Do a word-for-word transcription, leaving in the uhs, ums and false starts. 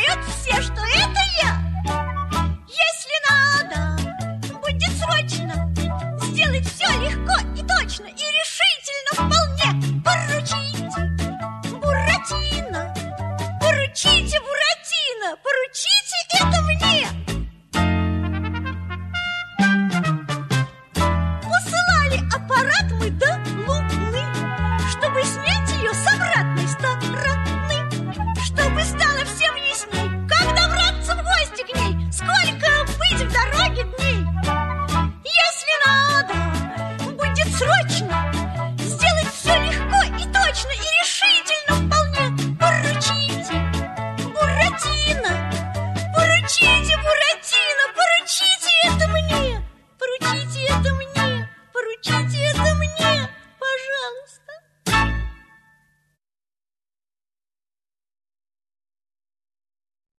знают все, что это я. Если надо будет срочно сделать все легко и точно, и решительно вполне. Поручите, Буратино, поручите, Буратино, поручите это мне. Посылали аппарат мы до Луны, чтобы снять ее с обратной стороны, чтобы стало всем ясней, как добраться в гости к ней, сколько быть в дороге дней. Если надо будет срочно сделать все легко и точно, и решительно вполне. Поручите, Буратино, поручите, Буратино, поручите это мне, поручите это мне, поручите